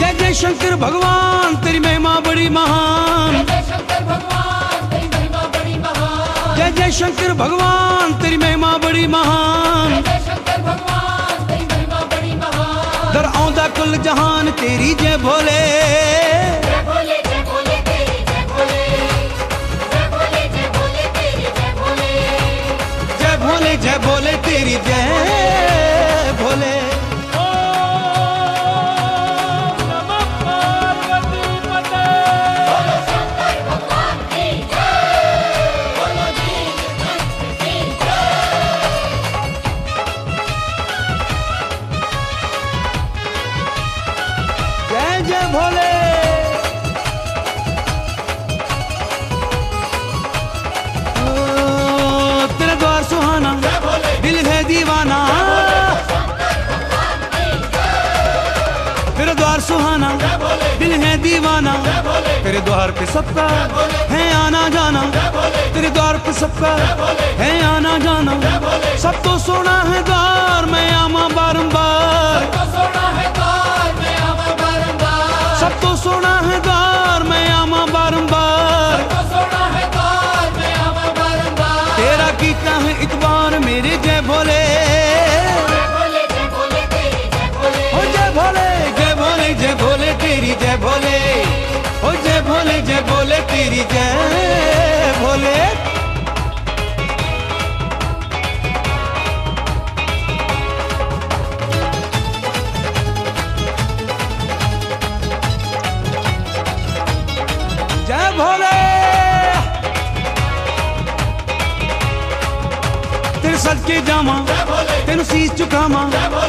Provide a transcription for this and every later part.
जय जय शंकर भगवान तेरी महिमा बड़ी महान। जय शंकर भगवान तेरी महिमा बड़ी महान। जय जय शंकर भगवान तेरी महिमा बड़ी महान। जय शंकर भगवान तेरी महिमा बड़ी महान। दर आउंदा कुल जहान तेरी जय भोले। जय भोले जय भोले तेरी जय भोले। जय भोले जय भोले तेरी जय भोले। जय भोले जय भोले तेरी जय भोले। जय जय भोले। तेरा द्वार सुहाना दिल है दीवाना। तेरा द्वार सुहाना दिल है दीवाना। तेरे द्वार पे सबका है आना जाना। तेरे द्वार पे सबका है आना जाना। सब तो सोना है द्वार मैं आमा बारंबार। सब तो सोना है द्वार मैं आमा बारंबार। तेरा कीता है इतबार मेरे जय भोले। ओ जय भोले जय भोले जय भोले तेरी जय भोले। ओ जय भोले जय भोले तेरी जय भोले। जय भोले। तेरे सदके जामा तेनु सीस झुकामा।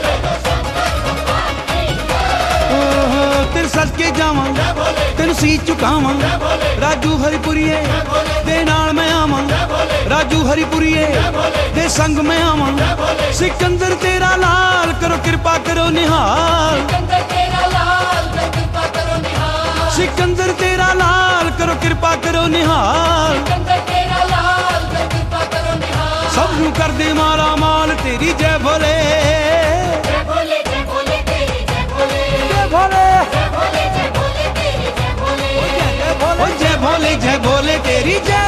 तेरे सदके जावा तेनु सीस झुकावा। राजू हरिपुरिये दे नाल मैं आवा। राजू हरिपुरिये दे संग मैं आवा। सिकंदर तेरा लाल करो कृपा करो निहाल। सिकंदर तेरा लाल करो कृपा करो निहाल। सब नू कर दे मारा माल तेरी जय भोले। जय भोले जय भोले तेरी जय भोले। जय भोले जय भोले जय भोले तेरी जय भोले। जय भोले जय भोले तेरी जय